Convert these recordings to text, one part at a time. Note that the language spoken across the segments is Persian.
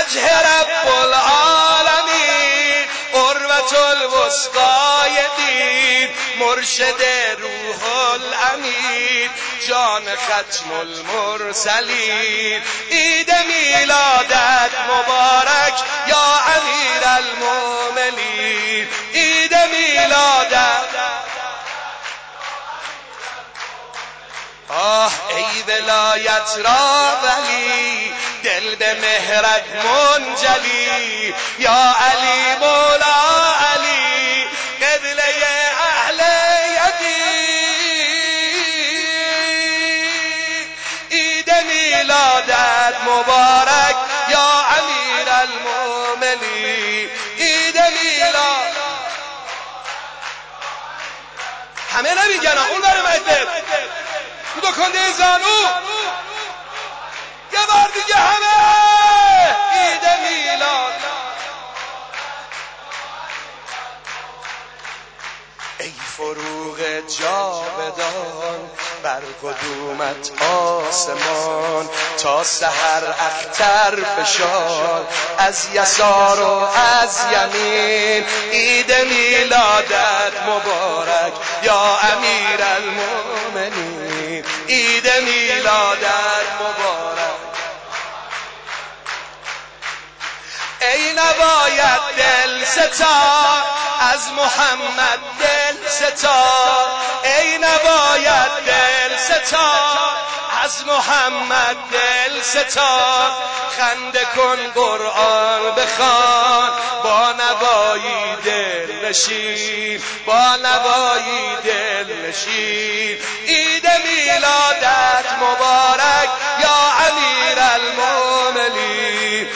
وجه رب العالمین عروة الوثقای دین مرشد روح الامین جان ختم المرسلین عید میلادت مبارک یا امیر المؤمنین عید میلادت ای ولایت را ولی دل به مهرت منجلی یا علی مولا علی قبله اهل یدین عید میلادت مبارک یا امیر المؤمنین عید میلاد همه نمیگن اون برای مجلب تو دکانده زانو یه بار دیگه همه عید میلاد ای فروغ جاودان بر قدومت آسمان تا سحر اختر فشار از یسار و از یمین عید میلادت مبارک یا امیر المؤمنین عید میلادت مبارک ای نباید دل ستار از محمد دل ستار ای نباید دل ستار از محمد دل ستار خنده کن قرآن بخوان با نوایی دل نشین با نوایی دل نشین عید میلادت مبارک یا امیر المؤمنین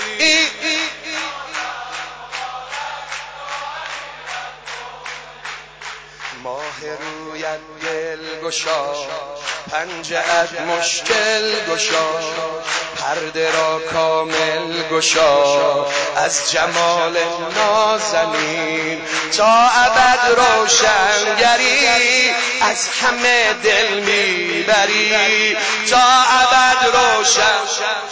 ماه رویت دل گشا پنجه‌ات مشکل گشا پرده را کامل گشا از جمال نازنین تا ابد روشنگری از همه دل میبری تا ابد روشن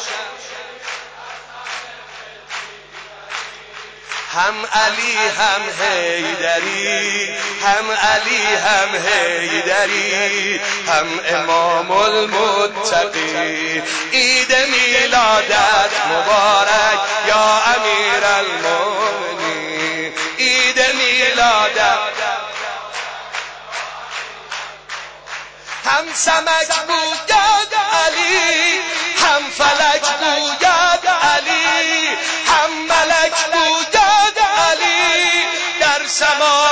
هم علی هم حیدری هم علی هم حیدری هم امام المتقی عید میلادت مبارک یا امیر المؤمنین عید میلادت هم سمک گوید علی هم فلک گوید علی هم ملک گوید علی در سما